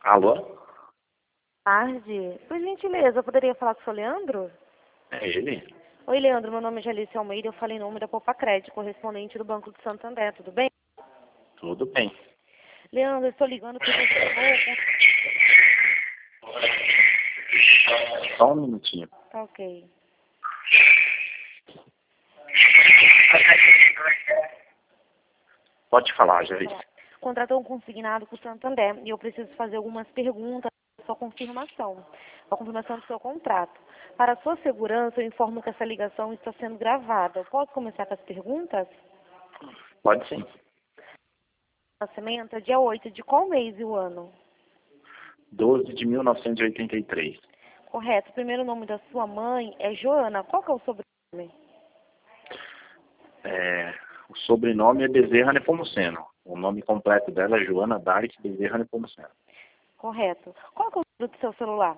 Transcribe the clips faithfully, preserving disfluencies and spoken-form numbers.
Alô? Tarde. Por gentileza, eu poderia falar com o seu Leandro? É ele? Oi, Leandro, meu nome é Jalice Almeida, eu falei em nome da Poupa Crédito, correspondente do Banco do Santander, tudo bem? Tudo bem. Leandro, eu estou ligando porque você... Só um minutinho. Tá ok. Pode falar, Jalice. Contratou um consignado com o Santander e eu preciso fazer algumas perguntas para sua confirmação, a confirmação do seu contrato. Para sua segurança, eu informo que essa ligação está sendo gravada. Eu posso começar com as perguntas? Pode sim. Nascimento é dia oito de qual mês e o ano? doze de mil novecentos e oitenta e três. Correto. O primeiro nome da sua mãe é Joana. Qual que é o sobrenome? É, o sobrenome é Bezerra Nepomuceno. O nome completo dela é Joana Dark Bezerra Nepomuceno. Correto. Qual que é o número do seu celular?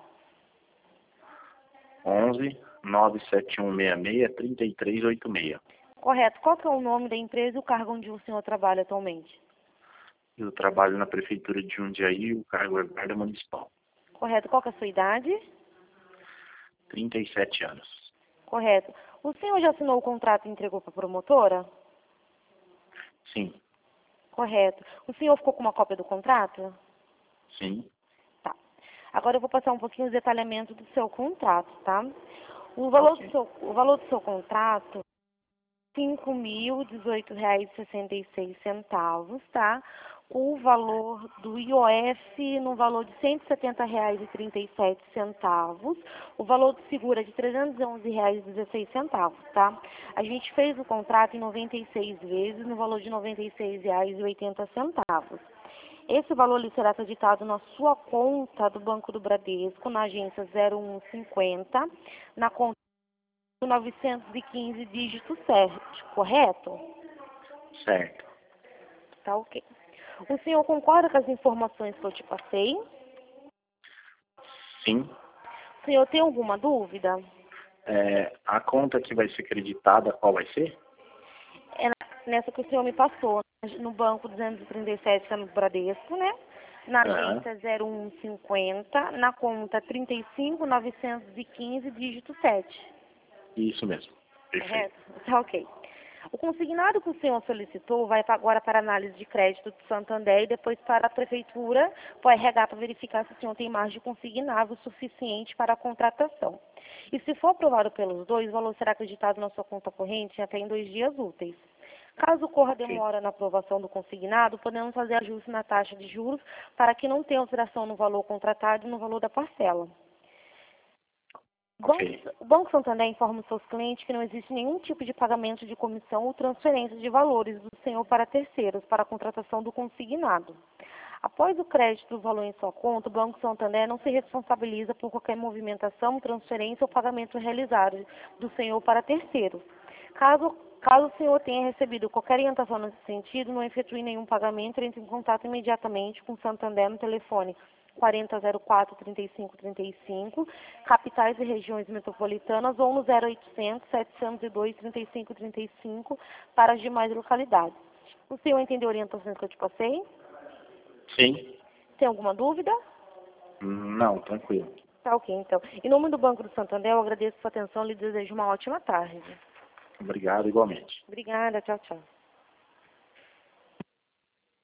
onze, nove sete um seis seis, três três oito seis. Correto. Qual que é o nome da empresa e o cargo onde o senhor trabalha atualmente? Eu trabalho na prefeitura de Jundiaí, o cargo é guarda municipal. Correto. Qual que é a sua idade? trinta e sete anos. Correto. O senhor já assinou o contrato e entregou para a promotora? Sim. Correto. O senhor ficou com uma cópia do contrato? Sim. Tá. Agora eu vou passar um pouquinho os detalhamentos do seu contrato, tá? O valor, Ok. do, seu, o valor do seu contrato é cinco mil e dezoito reais e sessenta e seis centavos, tá? Com o valor do I O F no valor de cento e setenta reais e trinta e sete centavos. O valor do seguro é de trezentos e onze reais e dezesseis centavos, tá? A gente fez o contrato em noventa e seis vezes no valor de noventa e seis reais e oitenta centavos. Esse valor lhe será acreditado na sua conta do Banco do Bradesco, na agência zero um cinquenta, na conta novecentos e quinze dígito sete, correto? Certo. Tá ok. O senhor concorda com as informações que eu te passei? Sim. O senhor tem alguma dúvida? É, a conta que vai ser creditada, qual vai ser? É nessa que o senhor me passou, no banco duzentos e trinta e sete, no Bradesco, né? Na Aham. agência zero um cinquenta, na conta trinta e cinco, novecentos e quinze, dígito sete. Isso mesmo. Perfeito. Correto? Tá ok. O consignado que o senhor solicitou vai agora para análise de crédito do Santander e depois para a prefeitura, para o R H, para verificar se o senhor tem margem consignável suficiente para a contratação. E se for aprovado pelos dois, o valor será acreditado na sua conta corrente até em dois dias úteis. Caso ocorra Ok. demora na aprovação do consignado, podemos fazer ajuste na taxa de juros para que não tenha alteração no valor contratado e no valor da parcela. O Banco, Ok. o Banco Santander informa os seus clientes que não existe nenhum tipo de pagamento de comissão ou transferência de valores do senhor para terceiros para a contratação do consignado. Após o crédito do valor em sua conta, o Banco Santander não se responsabiliza por qualquer movimentação, transferência ou pagamento realizado do senhor para terceiros. Caso, caso o senhor tenha recebido qualquer orientação nesse sentido, não efetue nenhum pagamento, entre em contato imediatamente com o Santander no telefone quarenta zero quatro, trinta e cinco trinta e cinco, capitais e regiões metropolitanas, ou no zero oitocentos, setecentos e dois, trinta e cinco trinta e cinco para as demais localidades. O senhor entendeu a orientação que eu te passei? Sim. Tem alguma dúvida? Não, tranquilo. Tá ok, então. Em nome do Banco do Santander, eu agradeço a sua atenção e lhe desejo uma ótima tarde. Obrigado igualmente. Obrigada, tchau, tchau.